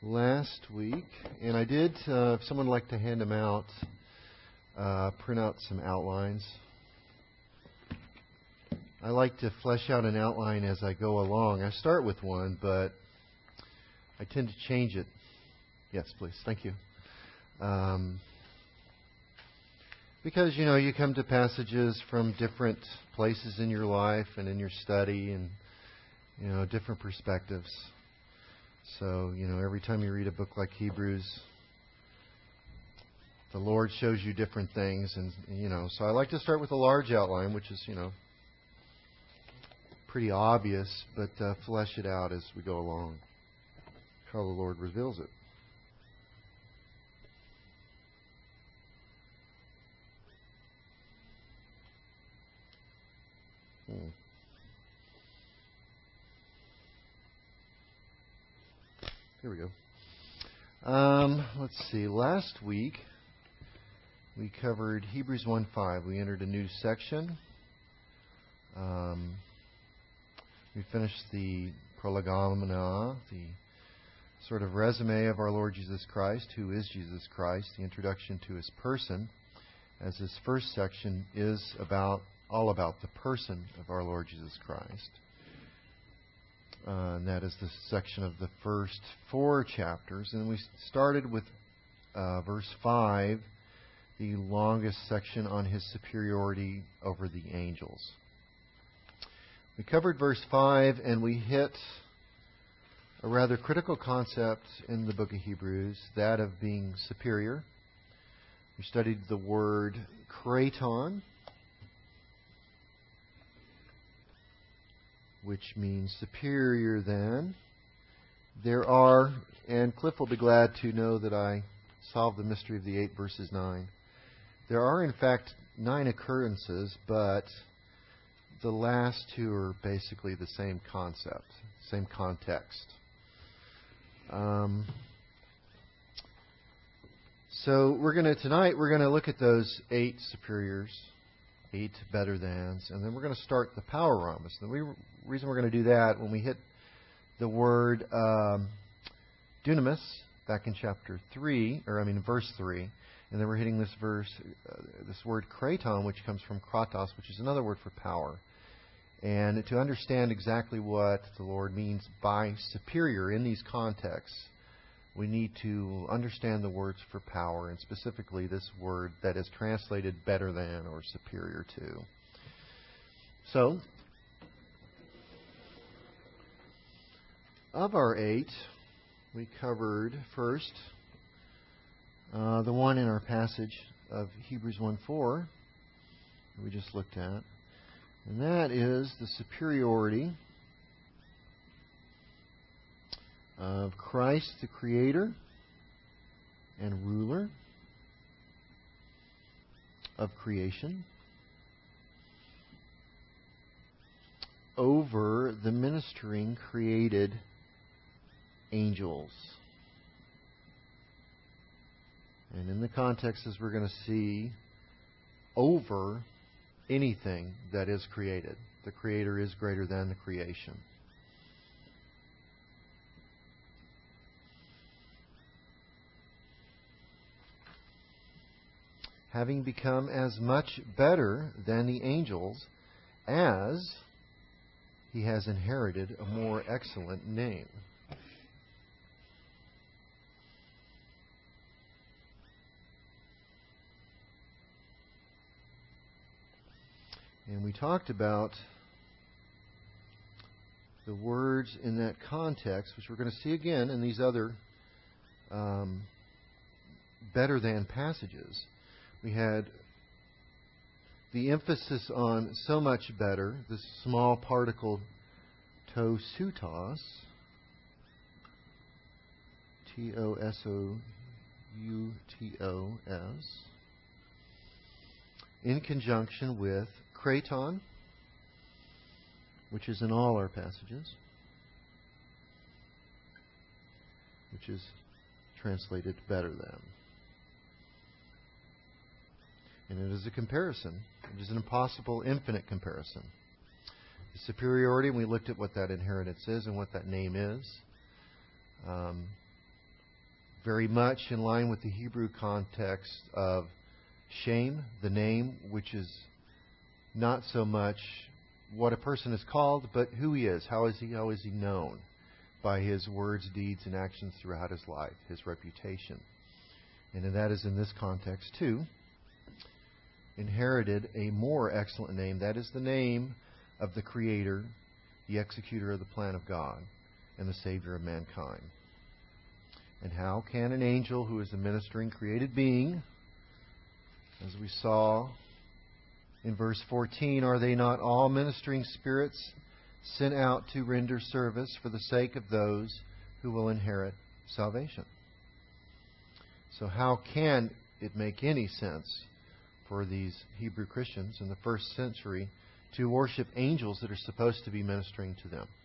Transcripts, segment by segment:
last week, and I did, if someone would like to hand them out, print out some outlines. I like to flesh out an outline as I go along. I start with one, but I tend to change it. Yes, please. Thank you. Because, you come to passages from different places in your life and in your study and, different perspectives. So, every time you read a book like Hebrews, the Lord shows you different things. And, so I like to start with a large outline, which is, pretty obvious, but flesh it out as we go along, how the Lord reveals it. Here we go. Let's see. Last week we covered Hebrews 1:5. We entered a new section. We finished the prolegomena, the sort of resume of our Lord Jesus Christ, who is Jesus Christ, the introduction to His person, as this first section is all about the person of our Lord Jesus Christ. And that is the section of the first 4 chapters. And we started with verse 5, the longest section on His superiority over the angels. We covered verse 5, and we hit a rather critical concept in the book of Hebrews, that of being superior. We studied the word kraton, which means superior than. There are, and Cliff will be glad to know that I solved the mystery of the 8 verses 9. There are, in fact, 9 occurrences, but the last 2 are basically the same concept, same context. So tonight we're going to look at those 8 superiors, 8 better thans, and then we're going to start the power rhombus. The reason we're going to do that, when we hit the word dunamis back in verse 3, and then we're hitting this word kraton, which comes from kratos, which is another word for power. And to understand exactly what the Lord means by superior in these contexts, we need to understand the words for power, and specifically this word that is translated better than or superior to. So, of our 8, we covered first the one in our passage of Hebrews 1:4 we just looked at. And that is the superiority of Christ, the Creator and ruler of creation, over the ministering created angels. And in the context, as we're going to see, over anything that is created. The Creator is greater than the creation. Having become as much better than the angels as He has inherited a more excellent name. And we talked about the words in that context, which we're going to see again in these other better than passages. We had the emphasis on so much better, the small particle tosoutos, T-O-S-O-U-T-O-S, in conjunction with kraton, which is in all our passages, which is translated better than. And it is a comparison. It is an impossible, infinite comparison. The superiority, and we looked at what that inheritance is and what that name is. very much in line with the Hebrew context of Shem, the name, which is not so much what a person is called, but who he is. How is he known? By his words, deeds, and actions throughout his life, his reputation. And that is in this context too. Inherited a more excellent name. That is the name of the Creator, the executor of the plan of God, and the Savior of mankind. And how can an angel who is a ministering created being, as we saw in verse 14, are they not all ministering spirits sent out to render service for the sake of those who will inherit salvation? So how can it make any sense for these Hebrew Christians in the first century to worship angels that are supposed to be ministering to them?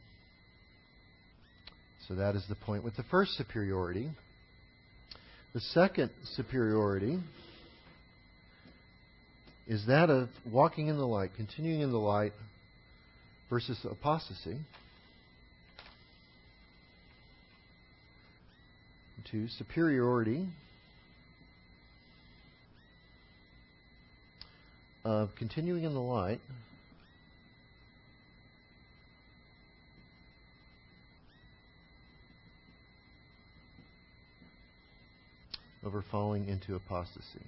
So that is the point with the first superiority. The second superiority is that of walking in the light, continuing in the light, versus apostasy. 2, superiority of continuing in the light over falling into apostasy.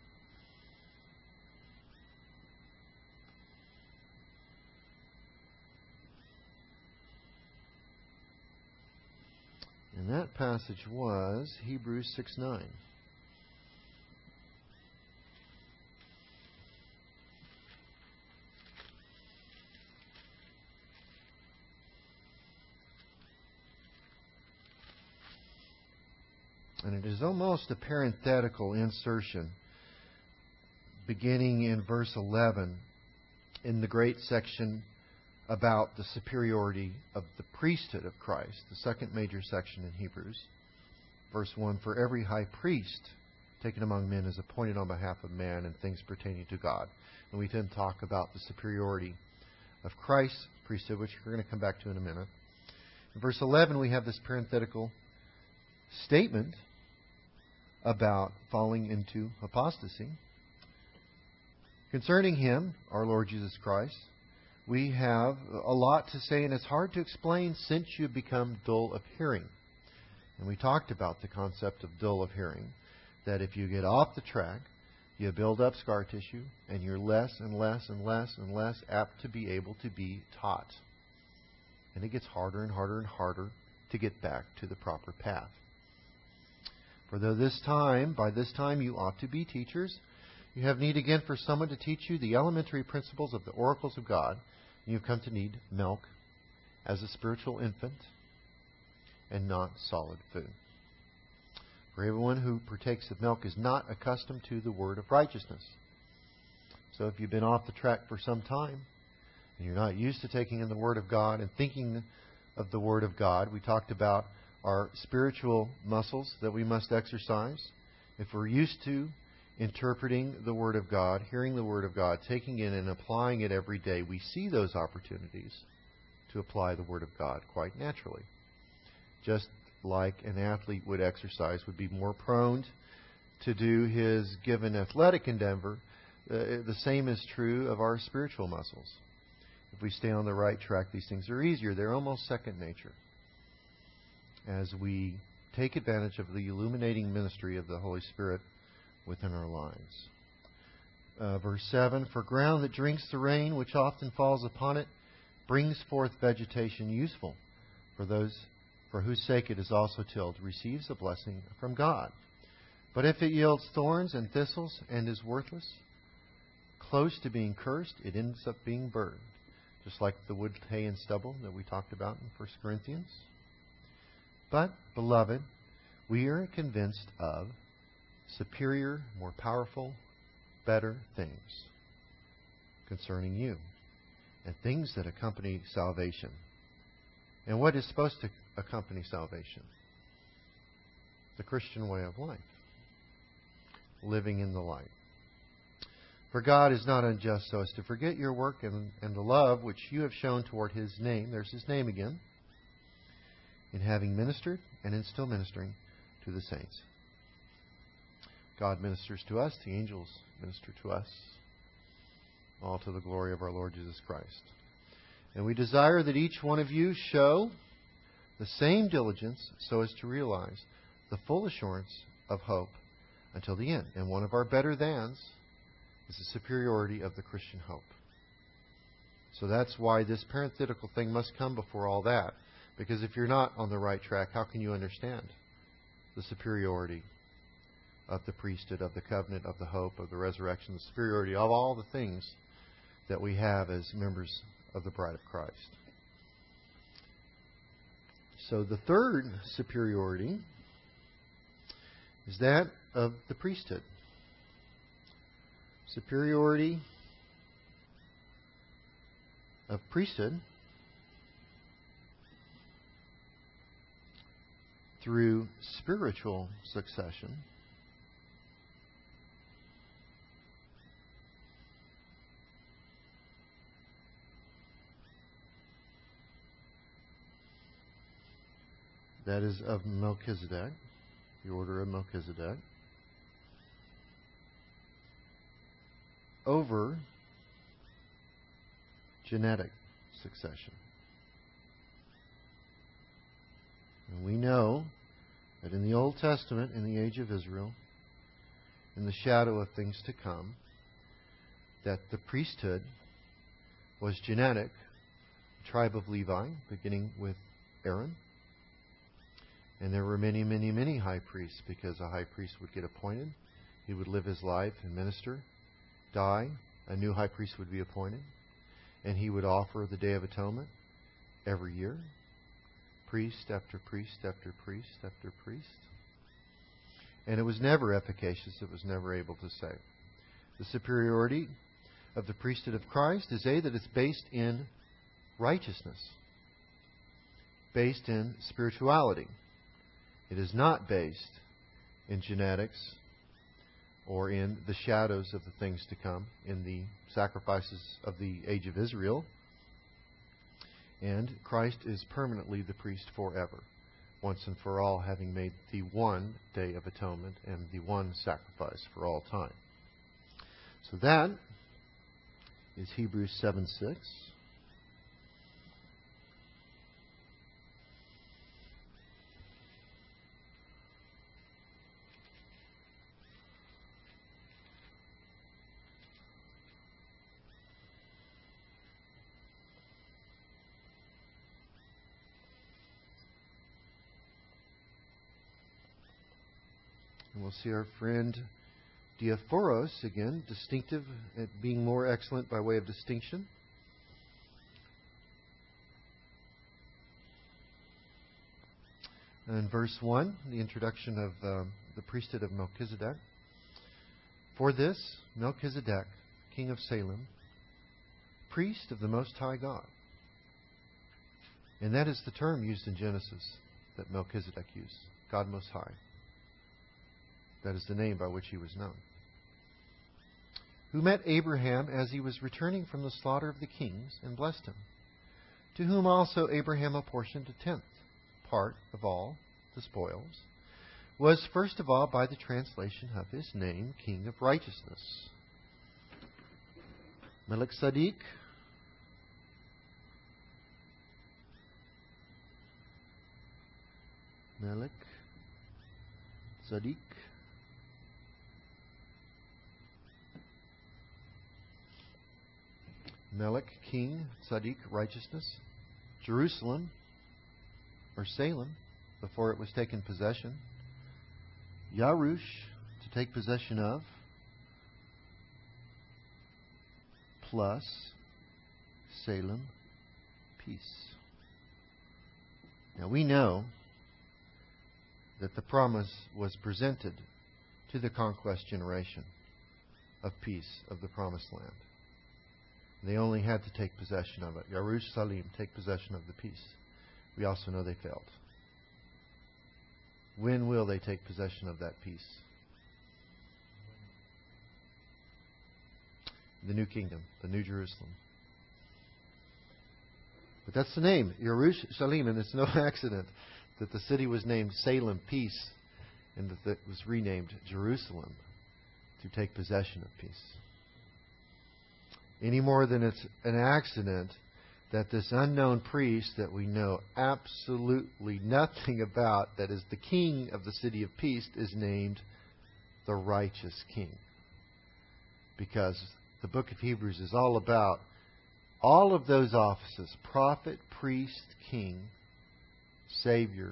And that passage was Hebrews 6:9. And it is almost a parenthetical insertion beginning in verse 11 in the great section about the superiority of the priesthood of Christ, the second major section in Hebrews. Verse 1, for every high priest taken among men is appointed on behalf of man in things pertaining to God. And we then talk about the superiority of Christ's priesthood, which we're going to come back to in a minute. In verse 11, we have this parenthetical statement about falling into apostasy. Concerning Him, our Lord Jesus Christ, we have a lot to say, and it's hard to explain since you've become dull of hearing. And we talked about the concept of dull of hearing, that if you get off the track, you build up scar tissue, and you're less and less and less and less apt to be able to be taught. And it gets harder and harder and harder to get back to the proper path. For though by this time you ought to be teachers, you have need again for someone to teach you the elementary principles of the oracles of God, and you've come to need milk as a spiritual infant and not solid food. For everyone who partakes of milk is not accustomed to the word of righteousness. So if you've been off the track for some time, and you're not used to taking in the Word of God and thinking of the Word of God, we talked about our spiritual muscles that we must exercise. If we're used to interpreting the Word of God, hearing the Word of God, taking it and applying it every day, we see those opportunities to apply the Word of God quite naturally. Just like an athlete would exercise, would be more prone to do his given athletic endeavor, the same is true of our spiritual muscles. If we stay on the right track, these things are easier. They're almost second nature as we take advantage of the illuminating ministry of the Holy Spirit within our lives. Verse 7, for ground that drinks the rain, which often falls upon it, brings forth vegetation useful for those for whose sake it is also tilled, receives a blessing from God. But if it yields thorns and thistles and is worthless, close to being cursed, it ends up being burned. Just like the wood, hay, and stubble that we talked about in 1 Corinthians. But, beloved, we are convinced of superior, more powerful, better things concerning you, and things that accompany salvation. And what is supposed to accompany salvation? The Christian way of life. Living in the light. For God is not unjust so as to forget your work and the love which you have shown toward His name. There's His name again. In having ministered and in still ministering to the saints. God ministers to us, the angels minister to us, all to the glory of our Lord Jesus Christ. And we desire that each one of you show the same diligence so as to realize the full assurance of hope until the end. And one of our better thans is the superiority of the Christian hope. So that's why this parenthetical thing must come before all that. Because if you're not on the right track, how can you understand the superiority of the priesthood, of the covenant, of the hope, of the resurrection, the superiority of all the things that we have as members of the bride of Christ? So the third superiority is that of the priesthood. Superiority of priesthood through spiritual succession that is of Melchizedek, the order of Melchizedek, over genetic succession. And we know that in the Old Testament, in the age of Israel, in the shadow of things to come, that the priesthood was genetic, the tribe of Levi, beginning with Aaron. And there were many, many, many high priests, because a high priest would get appointed. He would live his life and minister, die. A new high priest would be appointed. And he would offer the Day of Atonement every year. Priest after priest after priest after priest. And it was never efficacious. It was never able to save. The superiority of the priesthood of Christ is that it's based in righteousness, based in spirituality. It is not based in genetics or in the shadows of the things to come, in the sacrifices of the age of Israel. And Christ is permanently the priest forever, once and for all, having made the one Day of Atonement and the one sacrifice for all time. So that is Hebrews 7:6. And we'll see our friend Diaphoros again, distinctive at being more excellent by way of distinction. And in verse 1, the introduction of the priesthood of Melchizedek. For this, Melchizedek, king of Salem, priest of the Most High God. And that is the term used in Genesis that Melchizedek used, God Most High. That is the name by which he was known. Who met Abraham as he was returning from the slaughter of the kings and blessed him. To whom also Abraham apportioned a tenth part of all the spoils, was first of all by the translation of his name, King of Righteousness. Melchizedek, Melech, King, Tzaddik, Righteousness. Jerusalem, or Salem, before it was taken possession. Yarush, to take possession of, plus Salem, peace. Now we know that the promise was presented to the conquest generation of peace of the promised land. They only had to take possession of it. Yarush Salim, take possession of the peace. We also know they failed. When will they take possession of that peace? The new kingdom, the new Jerusalem. But that's the name, Yarush Salim, and it's no accident that the city was named Salem, peace. and that it was renamed Jerusalem to take possession of peace. Any more than it's an accident that this unknown priest that we know absolutely nothing about, that is the king of the city of peace, is named the righteous king. Because the book of Hebrews is all about all of those offices: prophet, priest, king, savior,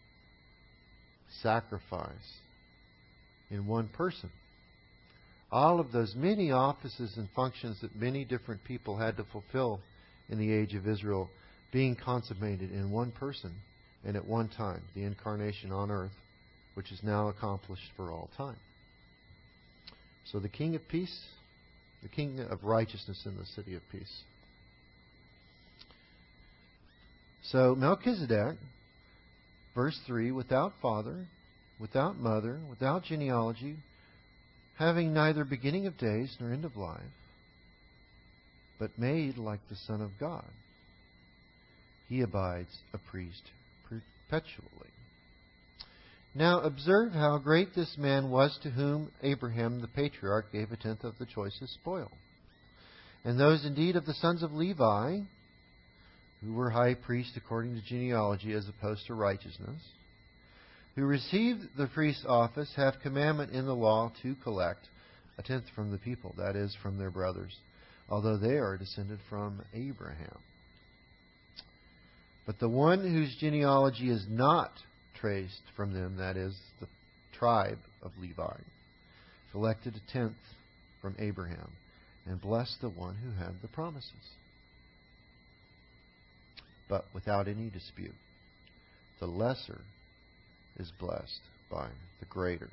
sacrifice, in one person. All of those many offices and functions that many different people had to fulfill in the age of Israel being consummated in one person and at one time, the incarnation on earth, which is now accomplished for all time. So the King of Peace, the King of Righteousness in the city of peace. So Melchizedek, verse 3, without father, without mother, without genealogy, having neither beginning of days nor end of life, but made like the Son of God, he abides a priest perpetually. Now observe how great this man was, to whom Abraham the patriarch gave a tenth of the choicest spoil. And those indeed of the sons of Levi, who were high priests according to genealogy as opposed to righteousness, who received the priest's office, have commandment in the law to collect a tenth from the people, that is, from their brothers, although they are descended from Abraham. But the one whose genealogy is not traced from them, that is, the tribe of Levi, collected a tenth from Abraham, and blessed the one who had the promises. But without any dispute, the lesser is blessed by the greater.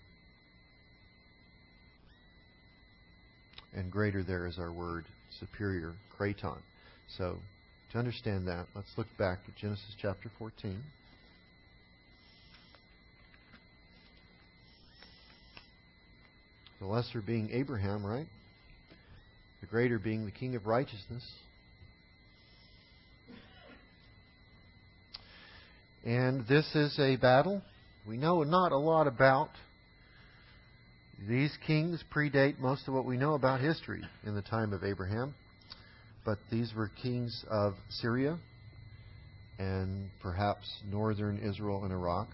And greater there is our word superior, kraton. So, to understand that, let's look back at Genesis chapter 14. The lesser being Abraham, right? The greater being the King of Righteousness. And this is a battle we know not a lot about. These kings predate most of what we know about history in the time of Abraham. But these were kings of Syria and perhaps northern Israel and Iraq.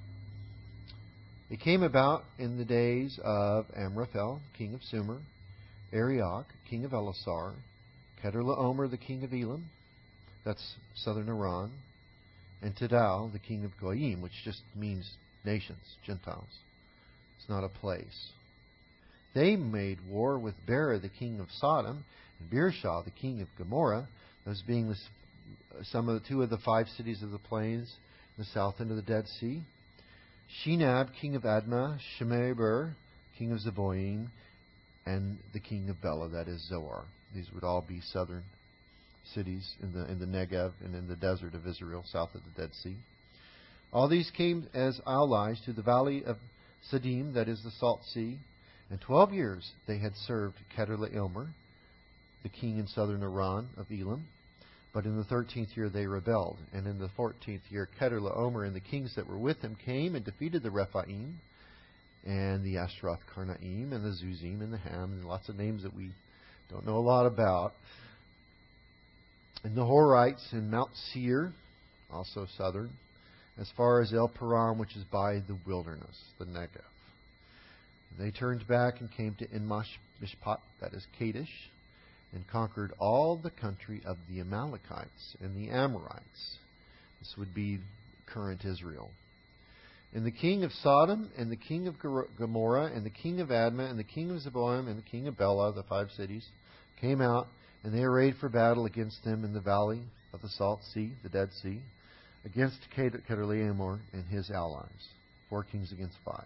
It came about in the days of Amraphel, king of Sumer, Arioch, king of Elasar, Kedorlaomer, the king of Elam, that's southern Iran, and Tidal, the king of Goyim, which just means nations, Gentiles. It's not a place. They made war with Bera, the king of Sodom, and Beershah, the king of Gomorrah, those being two of the 5 cities of the plains in the south end of the Dead Sea. Shinab, king of Admah, Shemeber, king of Zeboim, and the king of Bela, that is Zoar. These would all be southern cities in the Negev and in the desert of Israel, south of the Dead Sea. All these came as allies to the valley of Siddim, that is the Salt Sea. And 12 years they had served Kedorlaomer, the king in southern Iran of Elam. But in the 13th year they rebelled. And in the 14th year, Kedorlaomer and the kings that were with him came and defeated the Rephaim and the Ashtaroth Karnaim and the Zuzim and the Ham, and lots of names that we don't know a lot about. And the Horites in Mount Seir, also southern, as far as El Paran, which is by the wilderness, the Negev. They turned back and came to En-Mishpat, that is Kadesh, and conquered all the country of the Amalekites and the Amorites. This would be current Israel. And the king of Sodom, and the king of Gomorrah, and the king of Admah, and the king of Zeboim, and the king of Bela, the 5 cities, came out, and they arrayed for battle against them in the valley of the Salt Sea, the Dead Sea, against Kedorlaomer and his allies. 4 kings against 5.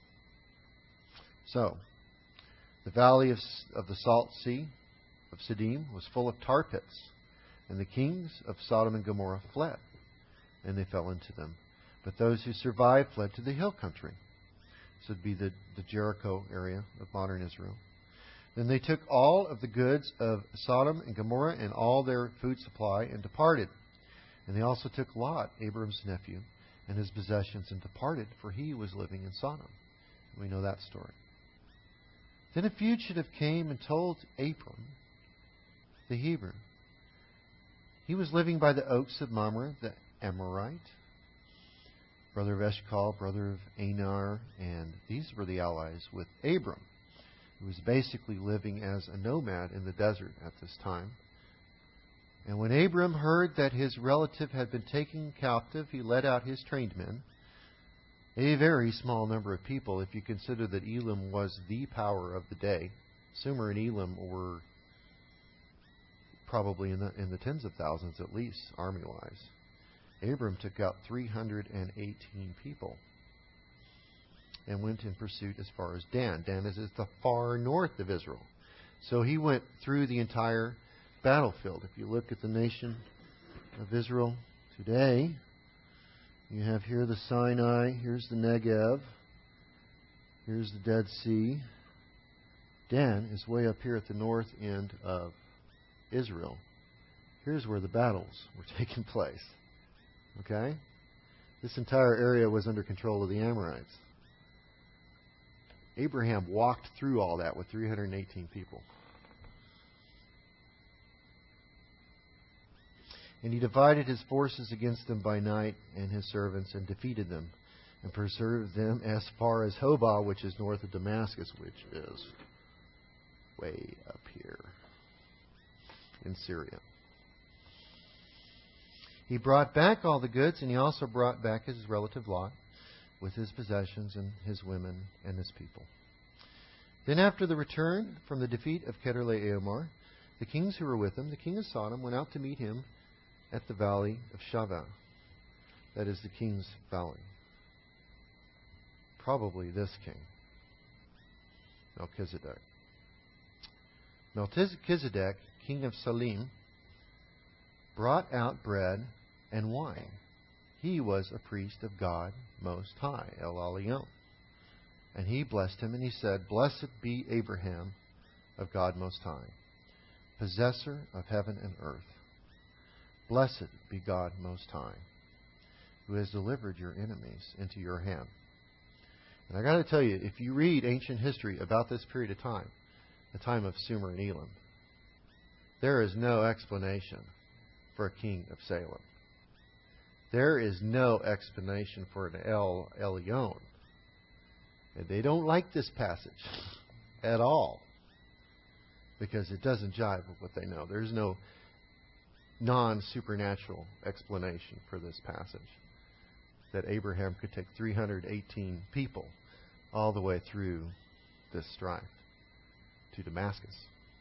So, the valley of the Salt Sea of Siddim was full of tar pits, and the kings of Sodom and Gomorrah fled, and they fell into them. But those who survived fled to the hill country. This would be the Jericho area of modern Israel. Then they took all of the goods of Sodom and Gomorrah and all their food supply and departed. And they also took Lot, Abram's nephew, and his possessions and departed, for he was living in Sodom. We know that story. Then a fugitive came and told Abram, the Hebrew. He was living by the oaks of Mamre, the Amorite, brother of Eshcol, brother of Anar, and these were the allies with Abram, who was basically living as a nomad in the desert at this time. And when Abram heard that his relative had been taken captive, he led out his trained men, a very small number of people if you consider that Elam was the power of the day. Sumer and Elam were probably in the tens of thousands at least, army-wise. Abram took out 318 people and went in pursuit as far as Dan. Dan is the far north of Israel. So he went through the entire battlefield. If you look at the nation of Israel today, you have here the Sinai, here's the Negev, here's the Dead Sea. Dan is way up here at the north end of Israel. Here's where the battles were taking place. Okay? This entire area was under control of the Amorites. Abraham walked through all that with 318 people. And he divided his forces against them by night and his servants and defeated them and pursued them as far as Hobah, which is north of Damascus, which is way up here in Syria. He brought back all the goods, and he also brought back his relative Lot with his possessions and his women and his people. Then after the return from the defeat of Kedorlaomer, the kings who were with him, the king of Sodom, went out to meet him at the valley of Shaveh. That is the king's valley. Probably this king, Melchizedek. Melchizedek, king of Salem, brought out bread and wine. He was a priest of God Most High, El Elyon. And he blessed him, and he said, Blessed be Abraham of God Most High, possessor of heaven and earth. Blessed be God Most High, who has delivered your enemies into your hand. And I got to tell you, if you read ancient history about this period of time, the time of Sumer and Elam, there is no explanation for a king of Salem. There is no explanation for an El Elyon. They don't like this passage at all because it doesn't jive with what they know. There's no non-supernatural explanation for this passage that Abraham could take 318 people all the way through this strife to Damascus.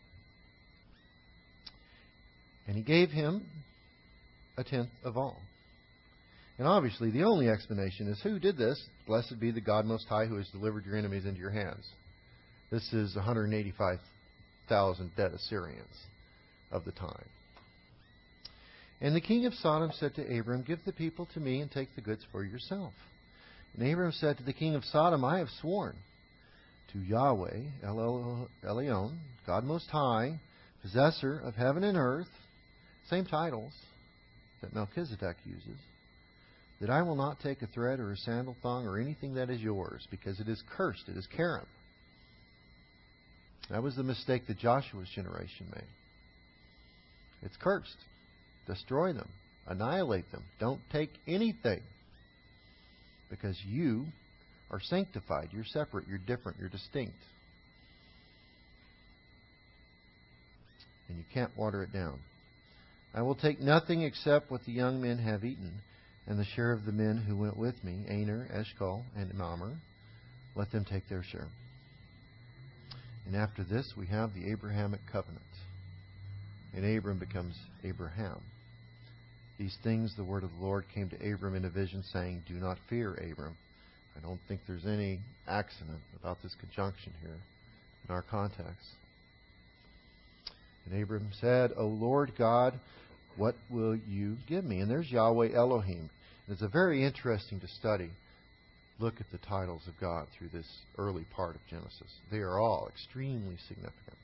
And he gave him a tenth of all. And obviously, the only explanation is, who did this? Blessed be the God Most High, who has delivered your enemies into your hands. This is 185,000 dead Assyrians of the time. And the king of Sodom said to Abram, Give the people to me and take the goods for yourself. And Abram said to the king of Sodom, I have sworn to Yahweh, El Elyon, God Most High, possessor of heaven and earth, same titles that Melchizedek uses, that I will not take a thread or a sandal thong or anything that is yours, because it is cursed, it is Karam. That was the mistake that Joshua's generation made. It's cursed. Destroy them. Annihilate them. Don't take anything. Because you are sanctified. You're separate. You're different. You're distinct. And you can't water it down. I will take nothing except what the young men have eaten, and the share of the men who went with me, Aner, Eshcol, and Mamre. Let them take their share. And after this, we have the Abrahamic covenant. And Abram becomes Abraham. These things, the word of the Lord came to Abram in a vision, saying, Do not fear, Abram. I don't think there's any accident about this conjunction here in our context. And Abram said, O Lord God, what will you give me? And there's Yahweh Elohim. And it's a very interesting to study. Look at the titles of God through this early part of Genesis. They are all extremely significant.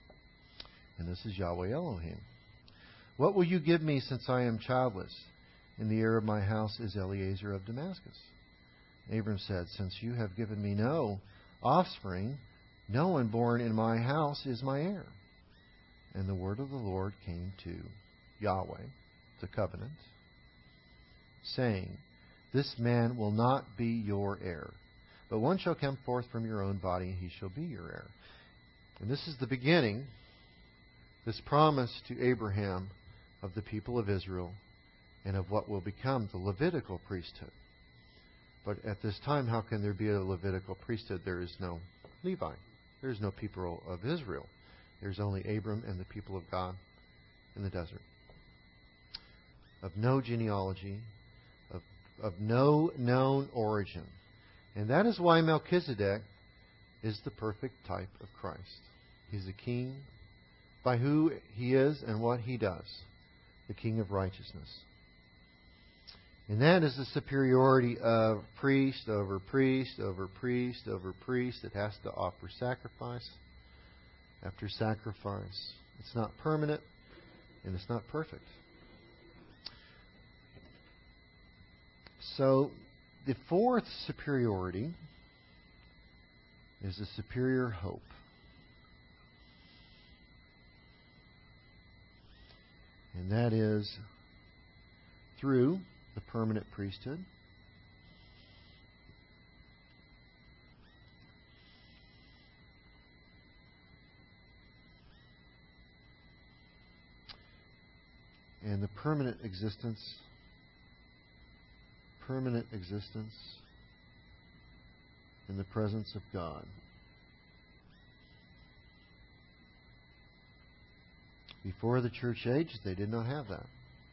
And this is Yahweh Elohim. What will you give me since I am childless? and the heir of my house is Eliezer of Damascus. Abram said, Since you have given me no offspring, no one born in my house is my heir. And the word of the Lord came to Yahweh, the covenant, saying, This man will not be your heir, but one shall come forth from your own body, and he shall be your heir. And this is the beginning, this promise to Abraham of the people of Israel and of what will become the Levitical priesthood. But at this time, how can there be a Levitical priesthood? There is no Levi. There is no people of Israel. There's only Abram and the people of God in the desert. Of no genealogy, of no known origin. And that is why Melchizedek is the perfect type of Christ. He's a king by who he is and what he does. The king of righteousness. And that is the superiority of priest over priest over priest over priest that has to offer sacrifice after sacrifice. It's not permanent and it's not perfect. So the fourth superiority is the superior hope. And that is through the permanent priesthood. And the permanent existence in the presence of God. Before the church age, they did not have that.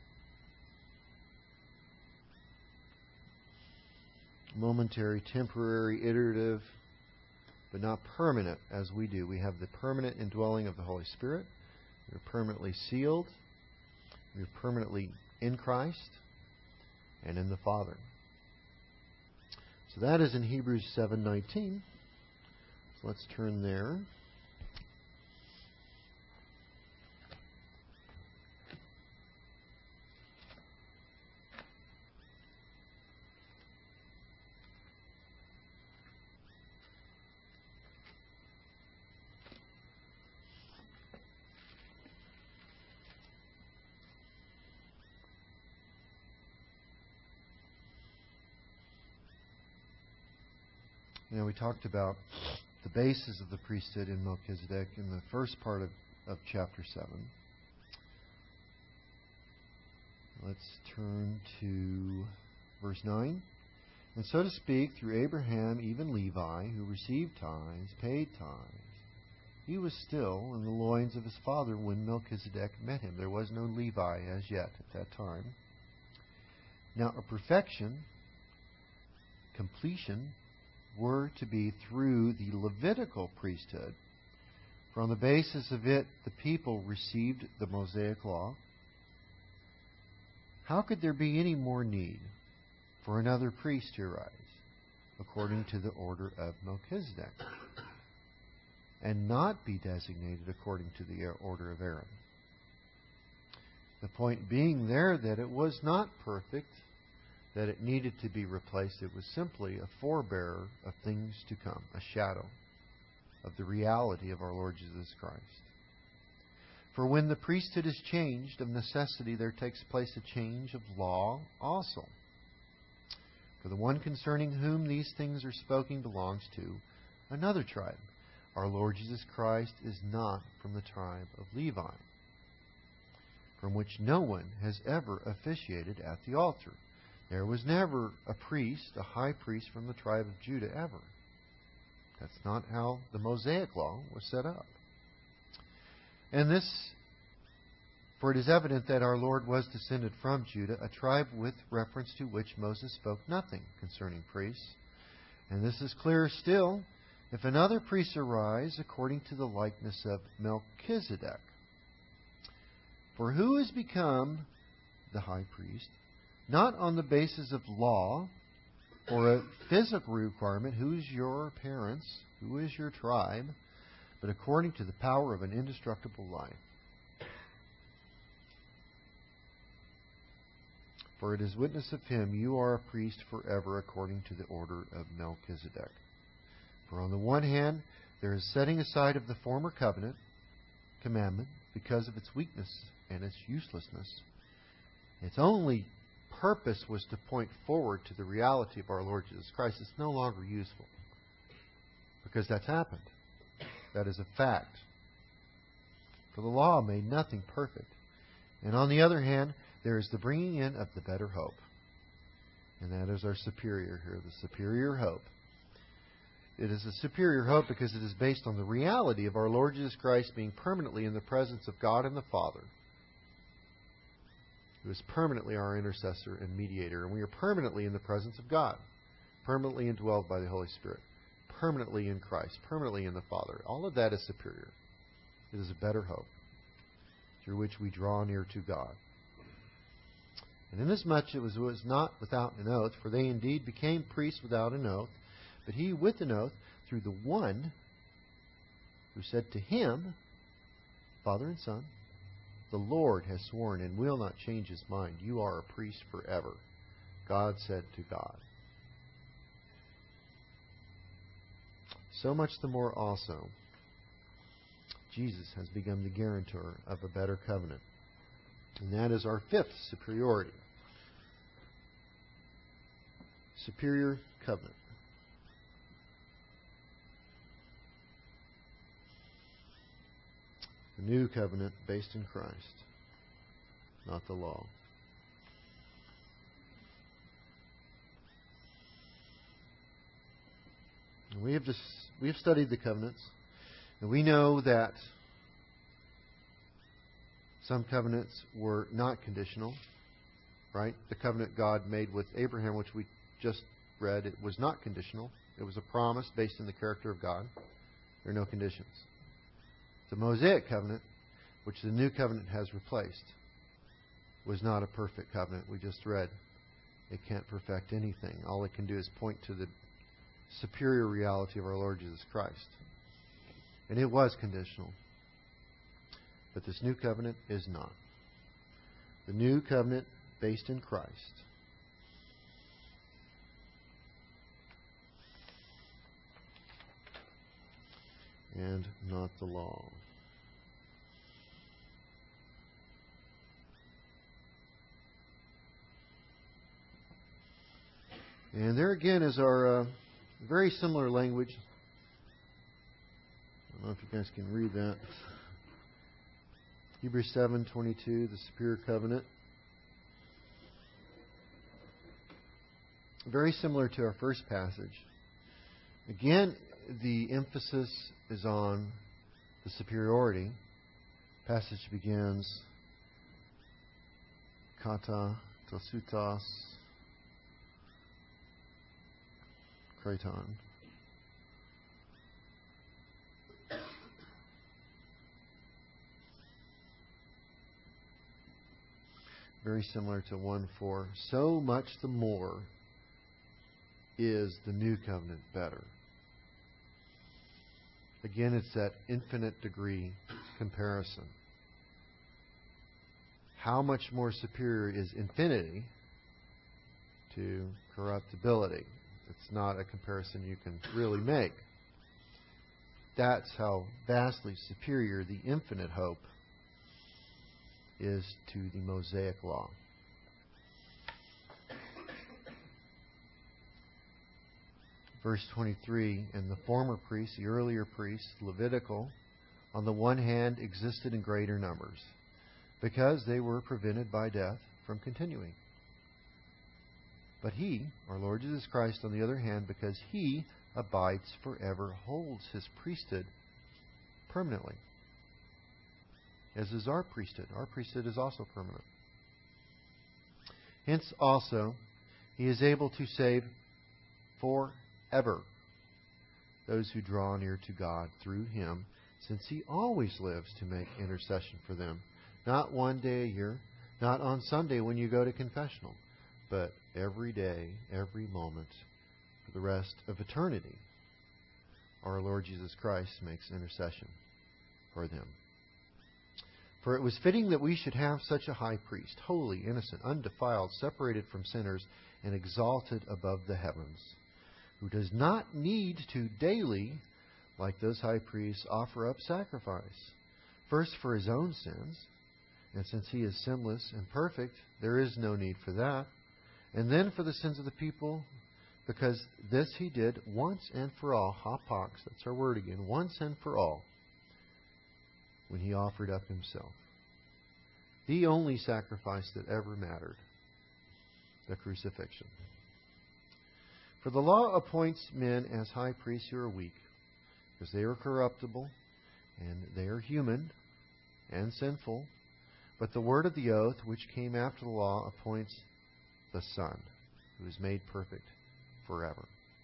Momentary, temporary, iterative, but not permanent as we do. We have the permanent indwelling of the Holy Spirit. We're permanently sealed. We're permanently in Christ and in the Father. So that is in Hebrews 7:19. So let's turn there. You know, we talked about the basis of the priesthood in Melchizedek in the first part of chapter 7. Let's turn to verse 9. And so to speak, through Abraham, even Levi, who received tithes, paid tithes. He was still in the loins of his father when Melchizedek met him. There was no Levi as yet at that time. Now, a perfection, completion, were to be through the Levitical priesthood. For on the basis of it, the people received the Mosaic law. How could there be any more need for another priest to arise, according to the order of Melchizedek, and not be designated according to the order of Aaron? The point being there that it was not perfect, that it needed to be replaced. It was simply a forebearer of things to come, a shadow of the reality of our Lord Jesus Christ. For when the priesthood is changed, of necessity there takes place a change of law also. For the one concerning whom these things are spoken belongs to another tribe. Our Lord Jesus Christ is not from the tribe of Levi, from which no one has ever officiated at the altar. There was never a priest, a high priest from the tribe of Judah ever. That's not how the Mosaic law was set up. And this, for it is evident that our Lord was descended from Judah, a tribe with reference to which Moses spoke nothing concerning priests. And this is clearer still, if another priest arise according to the likeness of Melchizedek. For who has become the high priest? Not on the basis of law or a physical requirement, who's your parents, who is your tribe, but according to the power of an indestructible life. For it is witness of him you are a priest forever according to the order of Melchizedek. For on the one hand, there is setting aside of the former commandment, because of its weakness and its uselessness. Its only purpose was to point forward to the reality of our Lord Jesus Christ. It's no longer useful, because that's happened. That is a fact. For the law made nothing perfect. And on the other hand, there is the bringing in of the better hope. And that is our superior here, the superior hope. It is a superior hope because it is based on the reality of our Lord Jesus Christ being permanently in the presence of God and the Father, who is permanently our intercessor and mediator. And we are permanently in the presence of God, permanently indwelled by the Holy Spirit, permanently in Christ, permanently in the Father. All of that is superior. It is a better hope through which we draw near to God. And inasmuch it was not without an oath, for they indeed became priests without an oath, but he with an oath through the one who said to him, Father and Son, the Lord has sworn and will not change his mind. You are a priest forever. God said to God. So much the more also, Jesus has become the guarantor of a better covenant. And that is our fifth superiority. Superior covenant. The new covenant based in Christ, not the law. And we have studied the covenants, and we know that some covenants were not conditional, right? The covenant God made with Abraham, which we just read, it was not conditional. It was a promise based on the character of God. There are no conditions. The Mosaic covenant, which the new covenant has replaced, was not a perfect covenant. We just read it can't perfect anything. All it can do is point to the superior reality of our Lord Jesus Christ. And it was conditional. But this new covenant is not. The new covenant based in Christ. And not the law. And there again is our very similar language. I don't know if you guys can read that. Hebrews 7:22, the superior covenant. Very similar to our first passage. Again, the emphasis is on the superiority. The passage begins kata tosutos kraton. Very similar to 1:4. So much the more is the new covenant better. Again, it's that infinite degree comparison. How much more superior is infinity to corruptibility? It's not a comparison you can really make. That's how vastly superior the infinite hope is to the Mosaic law. Verse 23, and the former priests, the earlier priests, Levitical, on the one hand existed in greater numbers, because they were prevented by death from continuing. But He, our Lord Jesus Christ, on the other hand, because He abides forever, holds His priesthood permanently. As is our priesthood. Our priesthood is also permanent. Hence also, He is able to save forever those who draw near to God through Him, since He always lives to make intercession for them. Not one day a year, not on Sunday when you go to confessional, but every day, every moment, for the rest of eternity. Our Lord Jesus Christ makes intercession for them. For it was fitting that we should have such a high priest, holy, innocent, undefiled, separated from sinners, and exalted above the heavens, who does not need to daily, like those high priests, offer up sacrifice, first for his own sins, and since he is sinless and perfect, there is no need for that, and then for the sins of the people, because this he did once and for all, hapax, that's our word again, once and for all, when he offered up himself. The only sacrifice that ever mattered, the crucifixion. For the law appoints men as high priests who are weak, because they are corruptible, and they are human and sinful. But the word of the oath, which came after the law, appoints the Son, who is made perfect forever.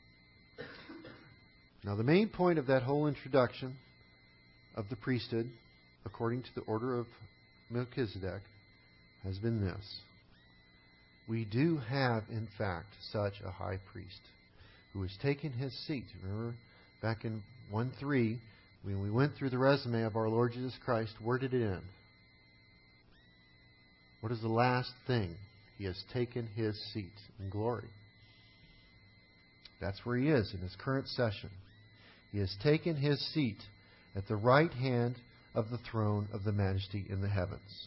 Now, the main point of that whole introduction of the priesthood, according to the order of Melchizedek, has been this. We do have, in fact, such a high priest who has taken his seat. Remember, back in 1:3, when we went through the resume of our Lord Jesus Christ, where did it end? What is the last thing? He has taken his seat in glory. That's where he is in his current session. He has taken his seat at the right hand of the throne of the majesty in the heavens.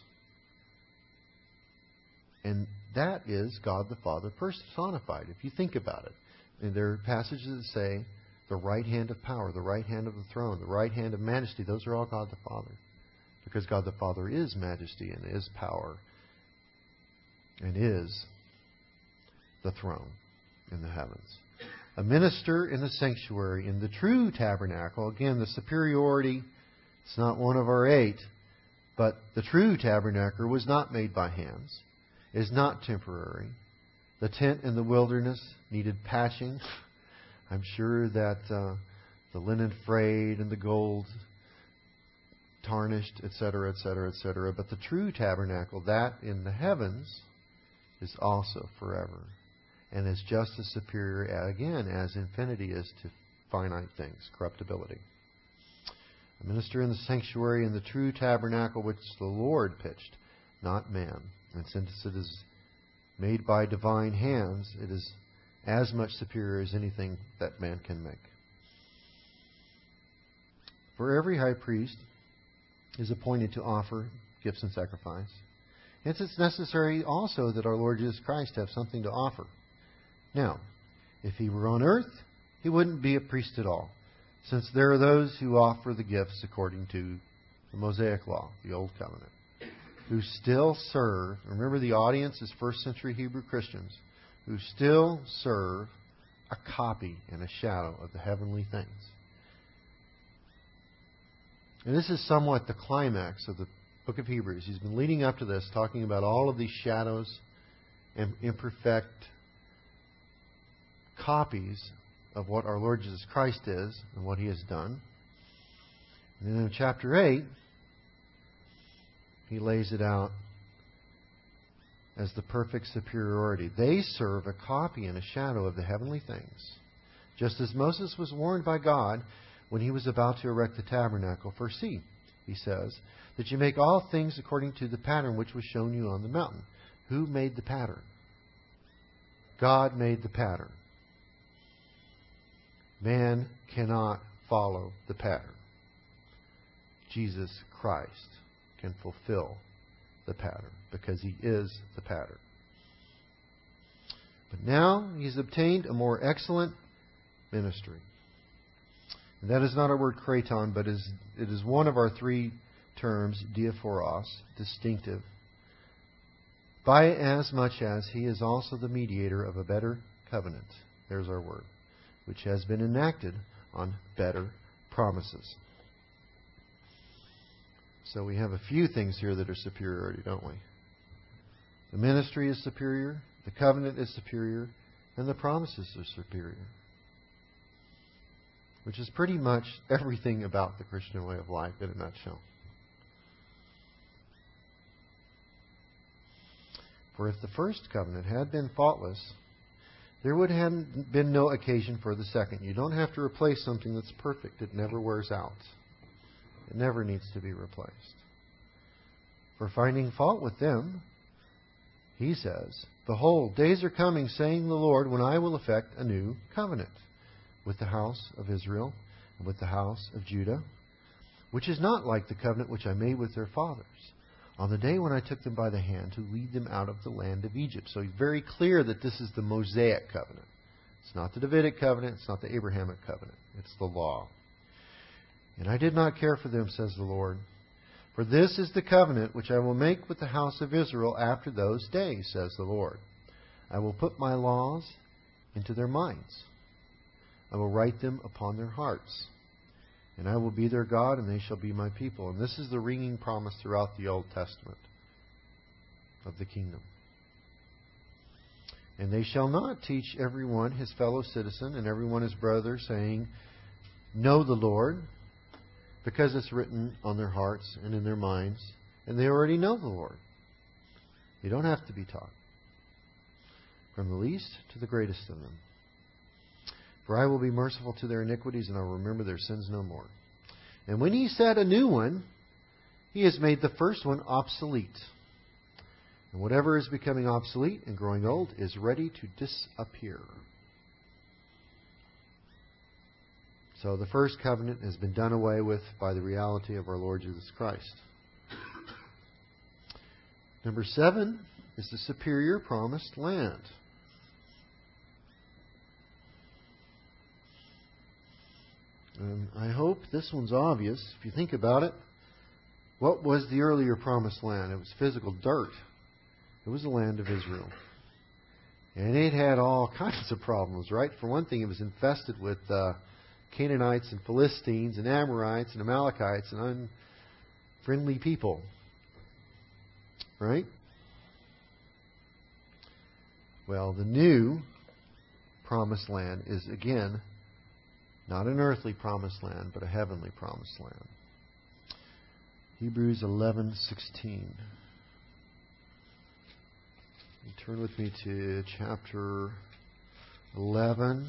And that is God the Father personified, if you think about it. And there are passages that say the right hand of power, the right hand of the throne, the right hand of majesty. Those are all God the Father. Because God the Father is majesty and is power and is the throne in the heavens. A minister in the sanctuary, in the true tabernacle. Again, the superiority, it's not one of our 8, but the true tabernacle was not made by hands, is not temporary. The tent in the wilderness needed patching. I'm sure that the linen frayed and the gold tarnished, etc., etc., etc. But the true tabernacle, that in the heavens, is also forever, and is just as superior, again, as infinity is to finite things, corruptibility. A minister in the sanctuary in the true tabernacle which the Lord pitched, not man. And since it is made by divine hands, it is as much superior as anything that man can make. For every high priest is appointed to offer gifts and sacrifice. Hence it's necessary also that our Lord Jesus Christ have something to offer. Now, if he were on earth, he wouldn't be a priest at all, since there are those who offer the gifts according to the Mosaic law, the Old Covenant, who still serve. Remember, the audience is first century Hebrew Christians who still serve a copy and a shadow of the heavenly things. And this is somewhat the climax of the book of Hebrews. He's been leading up to this, talking about all of these shadows and imperfect copies of what our Lord Jesus Christ is and what He has done. And then in chapter 8, he lays it out as the perfect superiority. They serve a copy and a shadow of the heavenly things, just as Moses was warned by God when he was about to erect the tabernacle. For see, he says, that you make all things according to the pattern which was shown you on the mountain. Who made the pattern? God made the pattern. Man cannot follow the pattern. Jesus Christ can fulfill the pattern because He is the pattern. But now He's obtained a more excellent ministry. And that is not our word kraton, but it is one of our 3 terms, diaphoros, distinctive, by as much as He is also the mediator of a better covenant. There's our word, which has been enacted on better promises. So we have a few things here that are superiority, don't we? The ministry is superior, the covenant is superior, and the promises are superior. Which is pretty much everything about the Christian way of life in a nutshell. For if the first covenant had been faultless, there would have been no occasion for the second. You don't have to replace something that's perfect. It never wears out. It never needs to be replaced. For finding fault with them, he says, Behold, days are coming, saying the Lord, when I will effect a new covenant with the house of Israel and with the house of Judah, which is not like the covenant which I made with their fathers on the day when I took them by the hand to lead them out of the land of Egypt. So he's very clear that this is the Mosaic covenant. It's not the Davidic covenant. It's not the Abrahamic covenant. It's the law. And I did not care for them, says the Lord. For this is the covenant which I will make with the house of Israel after those days, says the Lord. I will put my laws into their minds. I will write them upon their hearts. And I will be their God, and they shall be my people. And this is the ringing promise throughout the Old Testament of the kingdom. And they shall not teach everyone his fellow citizen and everyone his brother, saying, Know the Lord, because it's written on their hearts and in their minds, and they already know the Lord. You don't have to be taught. From the least to the greatest of them. For I will be merciful to their iniquities, and I will remember their sins no more. And when he said a new one, he has made the first one obsolete. And whatever is becoming obsolete and growing old is ready to disappear. So the first covenant has been done away with by the reality of our Lord Jesus Christ. Number 7 is the superior promised land. And I hope this one's obvious. If you think about it, what was the earlier promised land? It was physical dirt. It was the land of Israel. And it had all kinds of problems, right? For one thing, it was infested with Canaanites and Philistines and Amorites and Amalekites and unfriendly people. Right? Well, the new promised land is, again, not an earthly promised land, but a heavenly promised land. Hebrews 11:16. Turn with me to chapter 11.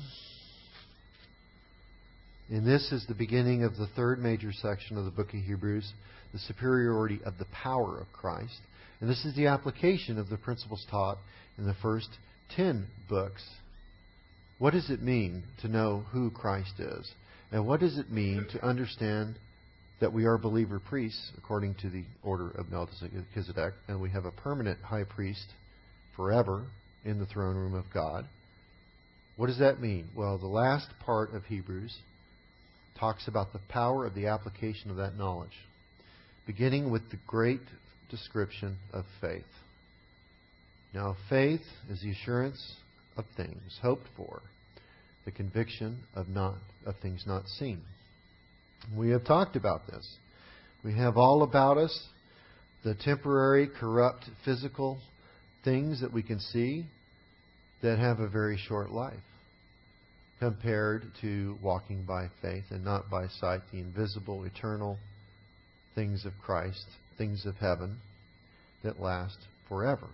And this is the beginning of the third major section of the book of Hebrews, the superiority of the power of Christ. And this is the application of the principles taught in the first 10 books. What does it mean to know who Christ is? And what does it mean to understand that we are believer priests according to the order of Melchizedek, and we have a permanent high priest forever in the throne room of God? What does that mean? Well, the last part of Hebrews talks about the power of the application of that knowledge, beginning with the great description of faith. Now, faith is the assurance of things hoped for, the conviction of things not seen. We have talked about this. We have all about us the temporary, corrupt, physical things that we can see that have a very short life compared to walking by faith and not by sight, the invisible, eternal things of Christ, things of heaven that last forever.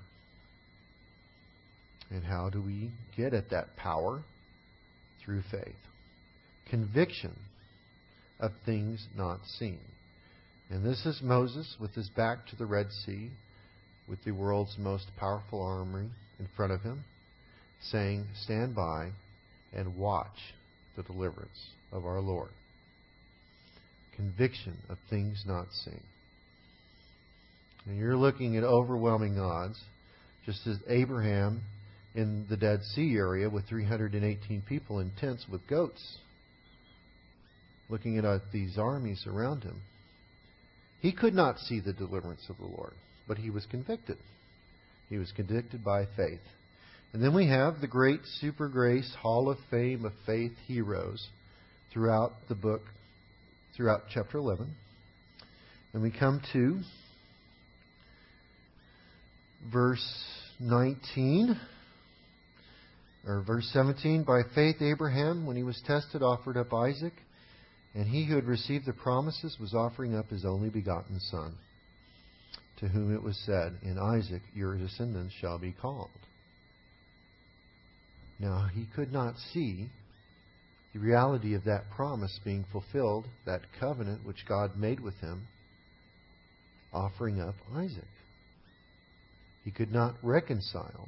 And how do we get at that power? Through faith. Conviction of things not seen. And this is Moses with his back to the Red Sea, with the world's most powerful army in front of him, saying, Stand by and watch the deliverance of our Lord. Conviction of things not seen. And you're looking at overwhelming odds, just as Abraham in the Dead Sea area with 318 people in tents with goats, looking at these armies around him. He could not see the deliverance of the Lord, but he was convicted. He was convicted by faith. And then we have the great Super Grace Hall of Fame of faith heroes throughout the book, throughout chapter 11. And we come to verse 19. Or verse 17, By faith Abraham, when he was tested, offered up Isaac, and he who had received the promises was offering up his only begotten son, to whom it was said, In Isaac your descendants shall be called. Now he could not see the reality of that promise being fulfilled, that covenant which God made with him, offering up Isaac. He could not reconcile,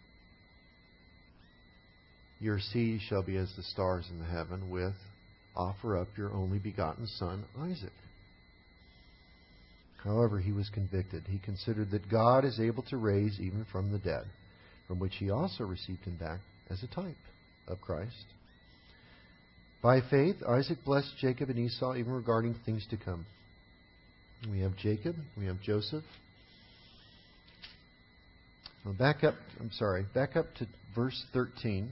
your seed shall be as the stars in the heaven, with offer up your only begotten son, Isaac. However, he was convicted. He considered that God is able to raise even from the dead, from which he also received him back as a type of Christ. By faith, Isaac blessed Jacob and Esau even regarding things to come. We have Jacob, we have Joseph. Well, back up to verse 13.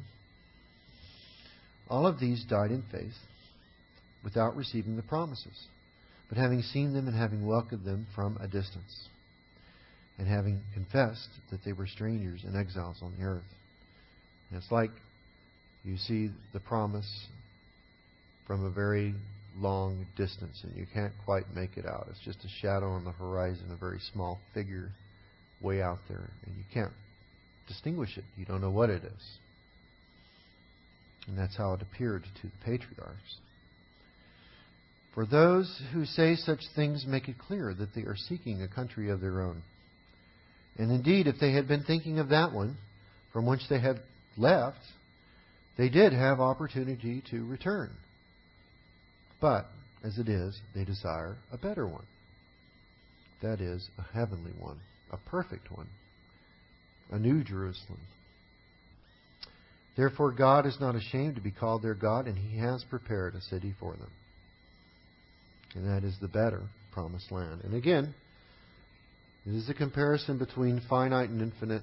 All of these died in faith without receiving the promises, but having seen them and having welcomed them from a distance, and having confessed that they were strangers and exiles on the earth. And it's like you see the promise from a very long distance, and you can't quite make it out. It's just a shadow on the horizon, a very small figure way out there, and you can't distinguish it. You don't know what it is. And that's how it appeared to the patriarchs. For those who say such things make it clear that they are seeking a country of their own. And indeed, if they had been thinking of that one from which they had left, they did have opportunity to return. But, as it is, they desire a better one. That is, a heavenly one, a perfect one, a new Jerusalem. Therefore, God is not ashamed to be called their God, and He has prepared a city for them. And that is the better promised land. And again, it is a comparison between finite and infinite,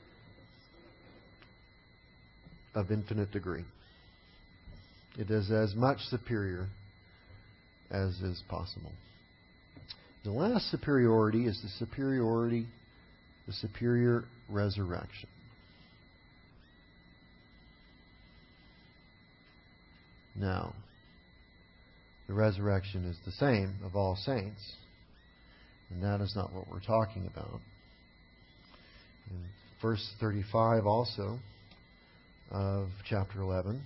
of infinite degree. It is as much superior as is possible. The last superiority is the superior resurrection. Now, the resurrection is the same of all saints, and that is not what we're talking about. In verse 35 also of chapter 11,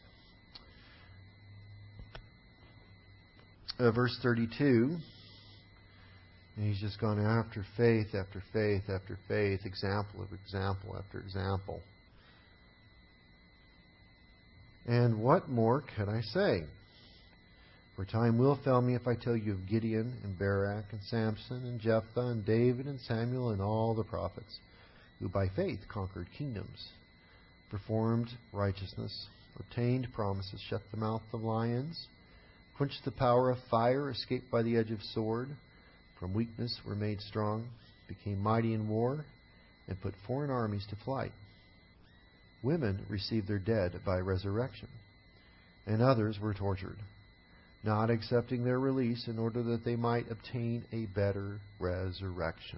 verse 32, and he's just gone after faith after faith after faith, example of example after example. And what more could I say? For time will fail me if I tell you of Gideon and Barak and Samson and Jephthah and David and Samuel and all the prophets, who by faith conquered kingdoms, performed righteousness, obtained promises, shut the mouth of lions, quenched the power of fire, escaped by the edge of sword, from weakness were made strong, became mighty in war, and put foreign armies to flight. Women received their dead by resurrection, and others were tortured, not accepting their release in order that they might obtain a better resurrection.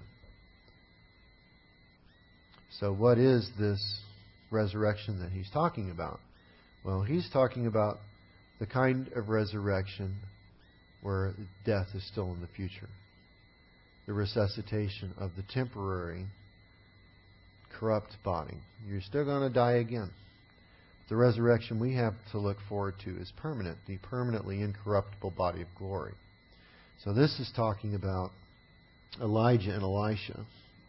So what is this resurrection that he's talking about? Well, he's talking about the kind of resurrection where death is still in the future. The resuscitation of the temporary, corrupt body. You're still going to die again. The resurrection we have to look forward to is permanent, the permanently incorruptible body of glory. So this is talking about Elijah and Elisha.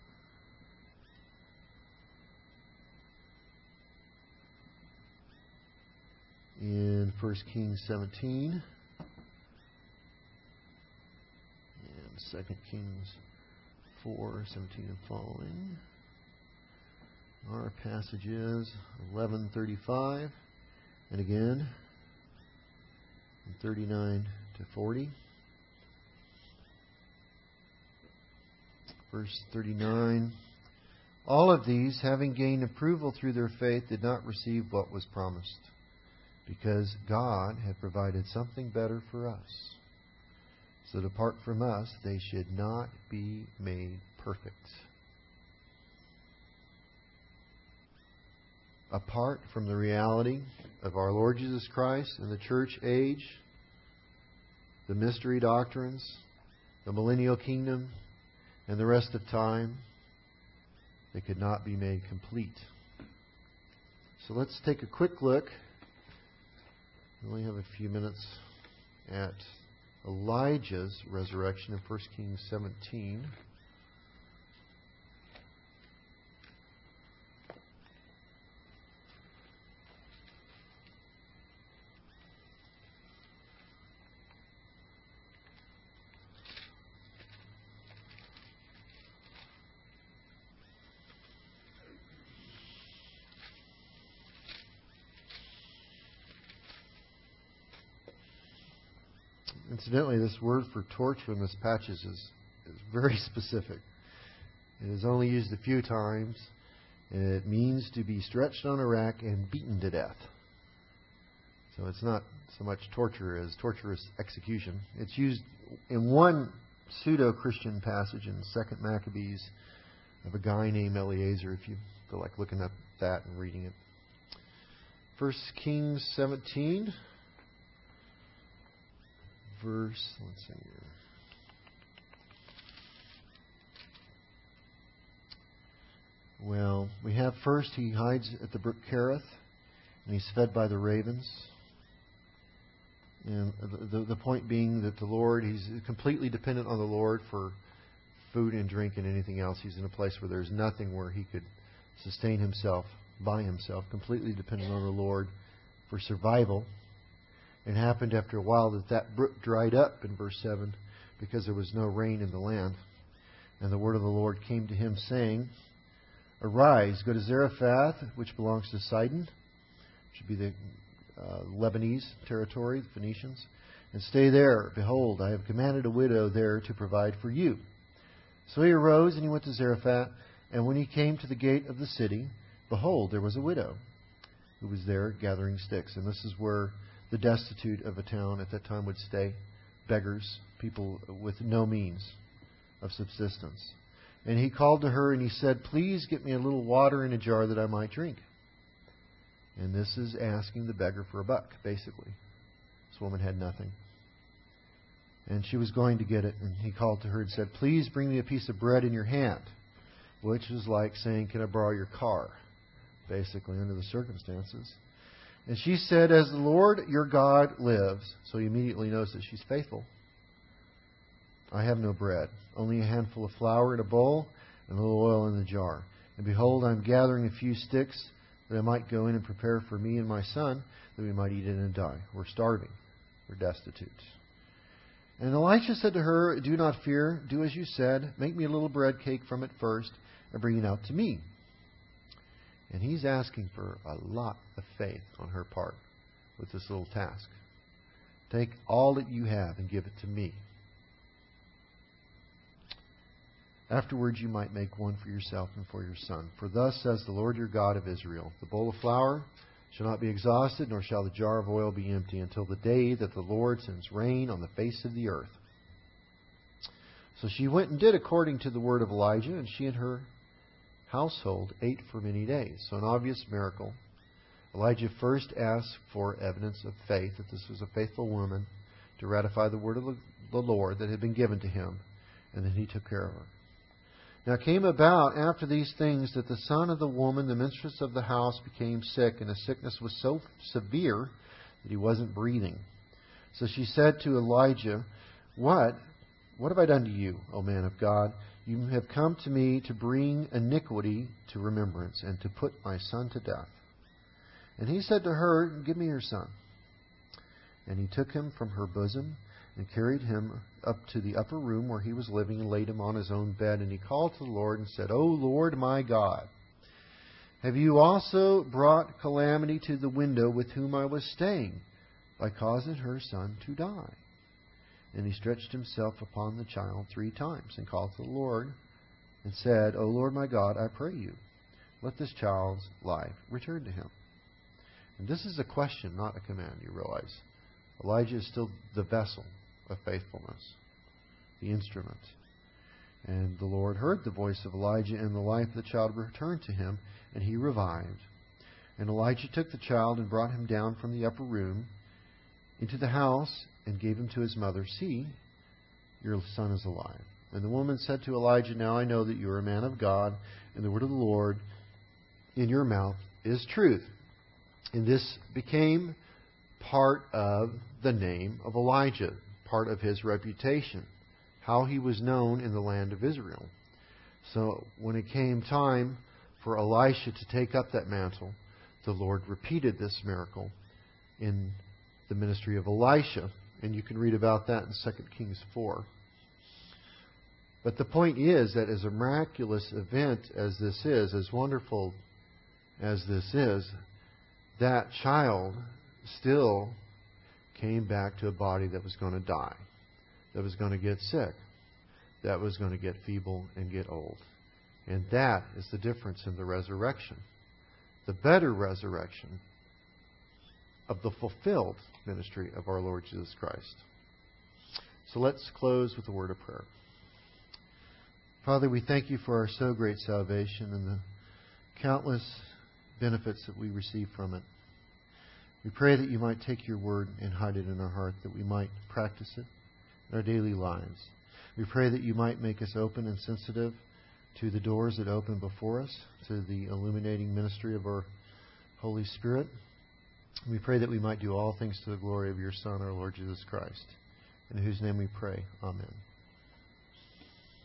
In 1 Kings 17 and 2 Kings 4, 17 and following. Our passage is 11:35, and again in 39 to 40. Verse 39. All of these, having gained approval through their faith, did not receive what was promised, because God had provided something better for us, so that apart from us they should not be made perfect. Apart from the reality of our Lord Jesus Christ and the church age, the mystery doctrines, the millennial kingdom, and the rest of time, they could not be made complete. So let's take a quick look. We only have a few minutes at Elijah's resurrection in 1 Kings 17. Incidentally, this word for torture in this passage is very specific. It is only used a few times, and it means to be stretched on a rack and beaten to death. So it's not so much torture as torturous execution. It's used in one pseudo-Christian passage in 2 Maccabees of a guy named Eleazar, if you feel like looking up that and reading it. 1 Kings 17. Let's see here. Well, we have first he hides at the brook Kerith, and he's fed by the ravens. And the point being that the Lord, he's completely dependent on the Lord for food and drink and anything else. He's in a place where there's nothing where he could sustain himself by himself, completely dependent on the Lord for survival. It happened after a while that brook dried up in verse 7 because there was no rain in the land. And the word of the Lord came to him saying, Arise, go to Zarephath, which belongs to Sidon, which would be the Lebanese territory, the Phoenicians, and stay there. Behold, I have commanded a widow there to provide for you. So he arose and he went to Zarephath, and when he came to the gate of the city, behold, there was a widow who was there gathering sticks. And this is where the destitute of a town at that time would stay, beggars, people with no means of subsistence. And he called to her and he said, Please get me a little water in a jar that I might drink. And this is asking the beggar for a buck, basically. This woman had nothing. And she was going to get it, and he called to her and said, Please bring me a piece of bread in your hand, which is like saying, Can I borrow your car? Basically, under the circumstances. And she said, As the Lord your God lives, so he immediately knows that she's faithful, I have no bread, only a handful of flour in a bowl and a little oil in the jar. And behold, I am gathering a few sticks that I might go in and prepare for me and my son, that we might eat it and die. We're starving. We're destitute. And Elisha said to her, Do not fear. Do as you said. Make me a little bread cake from it first and bring it out to me. And he's asking for a lot of faith on her part with this little task. Take all that you have and give it to me. Afterwards you might make one for yourself and for your son. For thus says the Lord your God of Israel, The bowl of flour shall not be exhausted, nor shall the jar of oil be empty, until the day that the Lord sends rain on the face of the earth. So she went and did according to the word of Elijah, and she and her household ate for many days. So an obvious miracle. Elijah first asked for evidence of faith, that this was a faithful woman, to ratify the word of the Lord that had been given to him, and then he took care of her. Now it came about after these things that the son of the woman, the mistress of the house, became sick, and his sickness was so severe that he wasn't breathing. So she said to Elijah, What have I done to you, O man of God? You have come to me to bring iniquity to remembrance and to put my son to death. And he said to her, Give me your son. And he took him from her bosom and carried him up to the upper room where he was living and laid him on his own bed. And he called to the Lord and said, O Lord my God, have you also brought calamity to the widow with whom I was staying by causing her son to die? And he stretched himself upon the child 3 times and called to the Lord and said, O Lord my God, I pray you, let this child's life return to him. And this is a question, not a command, you realize. Elijah is still the vessel of faithfulness, the instrument. And the Lord heard the voice of Elijah, and the life of the child returned to him, and he revived. And Elijah took the child and brought him down from the upper room into the house and gave him to his mother. See, your son is alive. And the woman said to Elijah, Now I know that you are a man of God, and the word of the Lord in your mouth is truth. And this became part of the name of Elijah, part of his reputation, how he was known in the land of Israel. So when it came time for Elisha to take up that mantle, the Lord repeated this miracle in the ministry of Elisha. And you can read about that in 2 Kings 4. But the point is that as a miraculous event as this is, as wonderful as this is, that child still came back to a body that was going to die, that was going to get sick, that was going to get feeble and get old. And that is the difference in the resurrection. The better resurrection of the fulfilled ministry of our Lord Jesus Christ. So let's close with a word of prayer. Father, we thank you for our so great salvation and the countless benefits that we receive from it. We pray that you might take your word and hide it in our heart, that we might practice it in our daily lives. We pray that you might make us open and sensitive to the doors that open before us, to the illuminating ministry of our Holy Spirit. We pray that we might do all things to the glory of your Son, our Lord Jesus Christ, in whose name we pray. Amen.